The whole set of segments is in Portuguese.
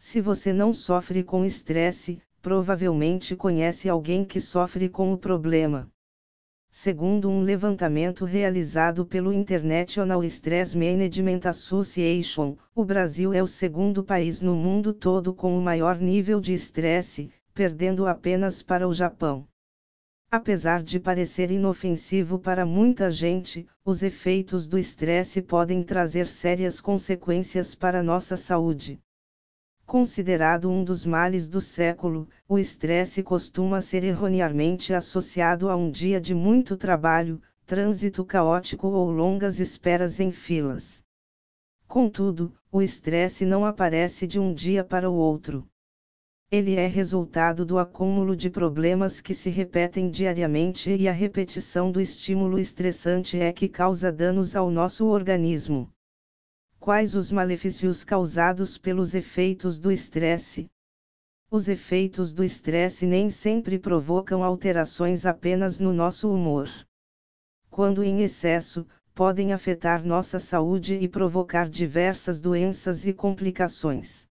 Se você não sofre com estresse, provavelmente conhece alguém que sofre com o problema. Segundo um levantamento realizado pelo International Stress Management Association, o Brasil é o segundo país no mundo todo com o maior nível de estresse, perdendo apenas para o Japão. Apesar de parecer inofensivo para muita gente, os efeitos do estresse podem trazer sérias consequências para nossa saúde. Considerado um dos males do século, o estresse costuma ser erroneamente associado a um dia de muito trabalho, trânsito caótico ou longas esperas em filas. Contudo, o estresse não aparece de um dia para o outro. Ele é resultado do acúmulo de problemas que se repetem diariamente e a repetição do estímulo estressante é que causa danos ao nosso organismo. Quais os malefícios causados pelos efeitos do estresse? Os efeitos do estresse nem sempre provocam alterações apenas no nosso humor. Quando em excesso, podem afetar nossa saúde e provocar diversas doenças e complicações.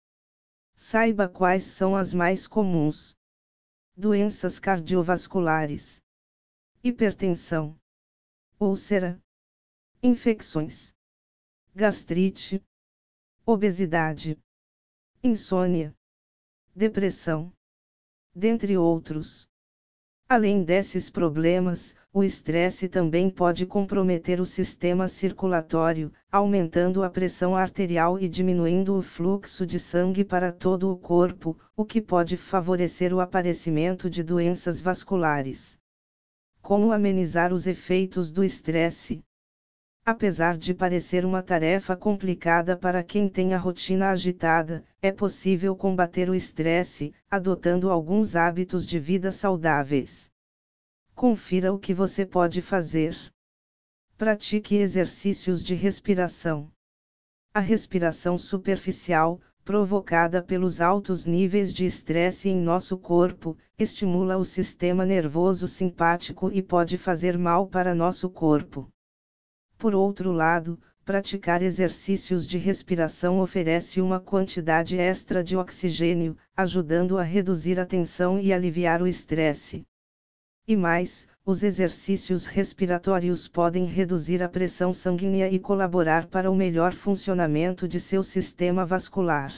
Saiba quais são as mais comuns: doenças cardiovasculares, hipertensão, úlcera, infecções, gastrite, obesidade, insônia, depressão, dentre outros. Além desses problemas, o estresse também pode comprometer o sistema circulatório, aumentando a pressão arterial e diminuindo o fluxo de sangue para todo o corpo, o que pode favorecer o aparecimento de doenças vasculares. Como amenizar os efeitos do estresse? Apesar de parecer uma tarefa complicada para quem tem a rotina agitada, é possível combater o estresse, adotando alguns hábitos de vida saudáveis. Confira o que você pode fazer. Pratique exercícios de respiração. A respiração superficial, provocada pelos altos níveis de estresse em nosso corpo, estimula o sistema nervoso simpático e pode fazer mal para nosso corpo. Por outro lado, praticar exercícios de respiração oferece uma quantidade extra de oxigênio, ajudando a reduzir a tensão e aliviar o estresse. E mais, os exercícios respiratórios podem reduzir a pressão sanguínea e colaborar para o melhor funcionamento de seu sistema vascular.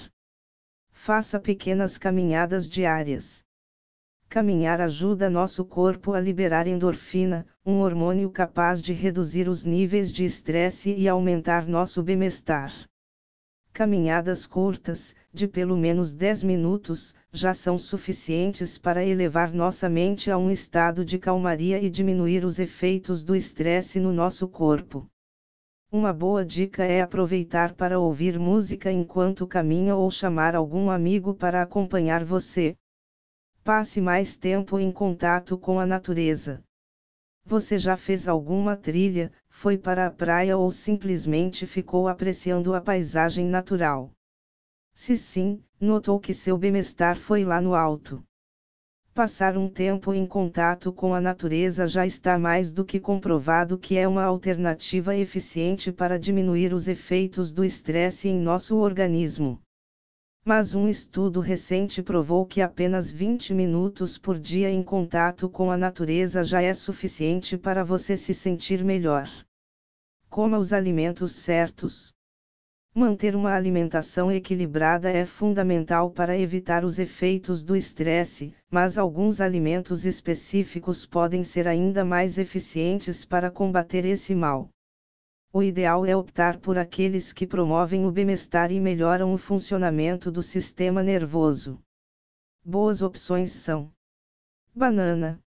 Faça pequenas caminhadas diárias. Caminhar ajuda nosso corpo a liberar endorfina, um hormônio capaz de reduzir os níveis de estresse e aumentar nosso bem-estar. Caminhadas curtas, de pelo menos 10 minutos, já são suficientes para elevar nossa mente a um estado de calmaria e diminuir os efeitos do estresse no nosso corpo. Uma boa dica é aproveitar para ouvir música enquanto caminha ou chamar algum amigo para acompanhar você. Passe mais tempo em contato com a natureza. Você já fez alguma trilha, foi para a praia ou simplesmente ficou apreciando a paisagem natural? Se sim, notou que seu bem-estar foi lá no alto. Passar um tempo em contato com a natureza já está mais do que comprovado que é uma alternativa eficiente para diminuir os efeitos do estresse em nosso organismo. Mas um estudo recente provou que apenas 20 minutos por dia em contato com a natureza já é suficiente para você se sentir melhor. Coma os alimentos certos. Manter uma alimentação equilibrada é fundamental para evitar os efeitos do estresse, mas alguns alimentos específicos podem ser ainda mais eficientes para combater esse mal. O ideal é optar por aqueles que promovem o bem-estar e melhoram o funcionamento do sistema nervoso. Boas opções são: banana,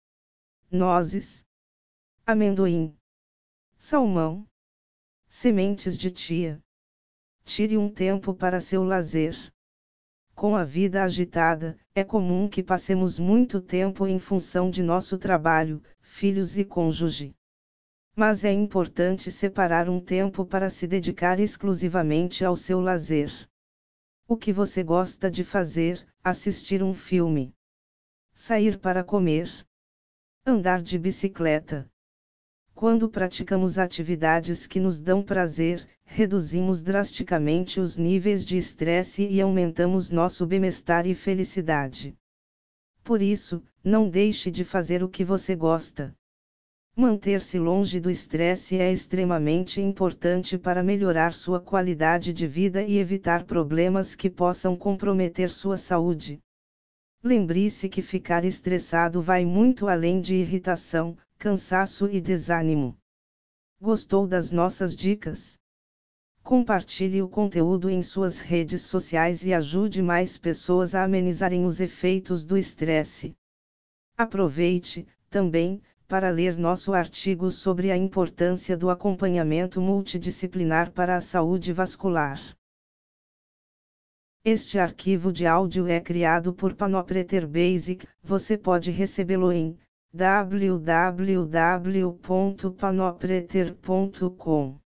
nozes, amendoim, salmão, sementes de chia. Tire um tempo para seu lazer. Com a vida agitada, é comum que passemos muito tempo em função de nosso trabalho, filhos e cônjuge. Mas é importante separar um tempo para se dedicar exclusivamente ao seu lazer. O que você gosta de fazer? Assistir um filme, sair para comer, andar de bicicleta. Quando praticamos atividades que nos dão prazer, reduzimos drasticamente os níveis de estresse e aumentamos nosso bem-estar e felicidade. Por isso, não deixe de fazer o que você gosta. Manter-se longe do estresse é extremamente importante para melhorar sua qualidade de vida e evitar problemas que possam comprometer sua saúde. Lembre-se que ficar estressado vai muito além de irritação, cansaço e desânimo. Gostou das nossas dicas? Compartilhe o conteúdo em suas redes sociais e ajude mais pessoas a amenizarem os efeitos do estresse. Aproveite, também, para ler nosso artigo sobre a importância do acompanhamento multidisciplinar para a saúde vascular. Este arquivo de áudio é criado por Panopreter Basic, você pode recebê-lo em www.panopreter.com.